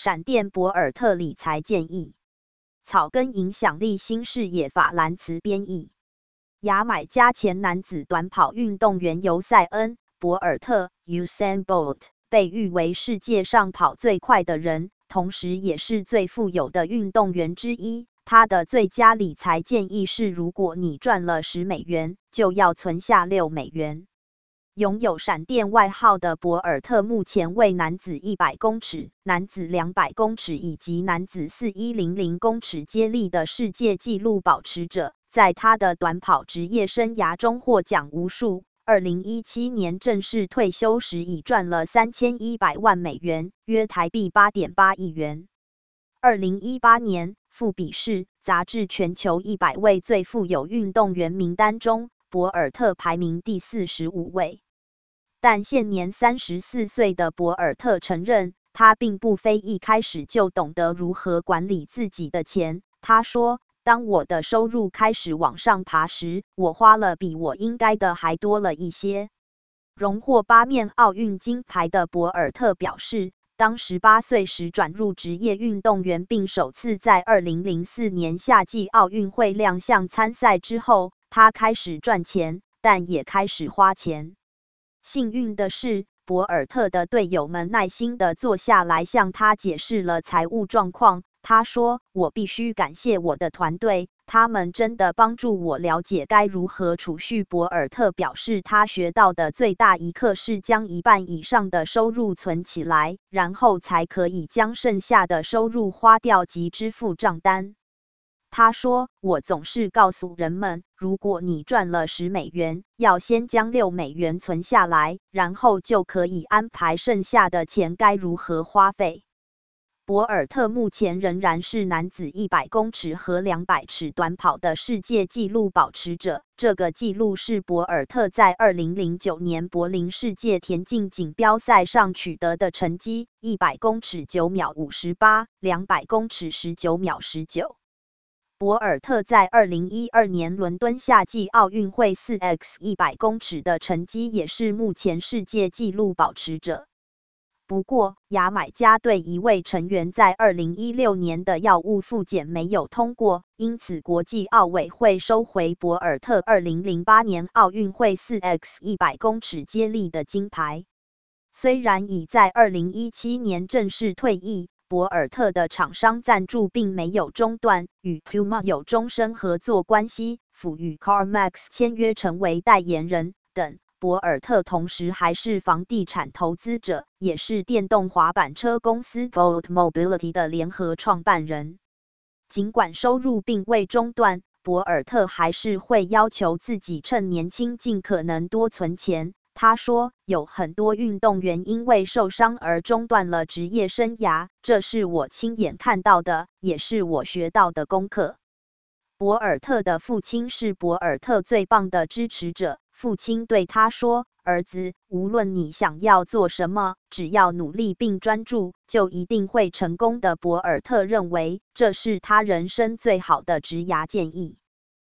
闪电博尔特理财建议，草根影响力新视野法兰茨编译。牙买加前男子短跑运动员尤塞恩·博尔特 （Usain Bolt） 被誉为世界上跑最快的人，同时也是最富有的运动员之一。他的最佳理财建议是：如果你赚了$10，就要存下$6。拥有闪电外号的博尔特目前为男子100公尺、男子200公尺以及男子4100公尺接力的世界纪录保持者。在他的短跑职业生涯中获奖无数。2017年正式退休时已赚了$3100万，约台币8.8亿元。2018年，富比士杂志全球100位最富有运动员名单中，博尔特排名第45位。但现年34岁的博尔特承认，他并不非一开始就懂得如何管理自己的钱。他说：“当我的收入开始往上爬时，我花了比我应该的还多了一些。”荣获8面奥运金牌的博尔特表示，当18岁时转入职业运动员，并首次在2004年夏季奥运会亮相参赛之后，他开始赚钱，但也开始花钱。幸运的是，博尔特的队友们耐心地坐下来向他解释了财务状况。他说：“我必须感谢我的团队，他们真的帮助我了解该如何储蓄。”博尔特表示，他学到的最大一课是将1半以上的收入存起来，然后才可以将剩下的收入花掉及支付账单。他说：“我总是告诉人们，如果你赚了$10，要先将$6存下来，然后就可以安排剩下的钱该如何花费。”博尔特目前仍然是男子100公尺和200尺短跑的世界纪录保持者。这个纪录是博尔特在2009年柏林世界田径锦标赛上取得的成绩：100公尺9秒58，200公尺19秒19。博尔特在2012年伦敦夏季奥运会4x100公尺的成绩也是目前世界纪录保持者。不过，牙买加队一位成员在2016年的药物复检没有通过，因此国际奥委会收回博尔特2008年奥运会4x100公尺接力的金牌。虽然已在2017年正式退役，博尔特的厂商赞助并没有中断，与 Puma 有终身合作关系，辅与 CarMax 签约成为代言人等。博尔特同时还是房地产投资者，也是电动滑板车公司 Bolt Mobility 的联合创办人。尽管收入并未中断，博尔特还是会要求自己趁年轻尽可能多存钱。他说，有很多运动员因为受伤而中断了职业生涯，这是我亲眼看到的，也是我学到的功课。博尔特的父亲是博尔特最棒的支持者。父亲对他说：“儿子，无论你想要做什么，只要努力并专注，就一定会成功的。”博尔特认为这是他人生最好的职涯建议。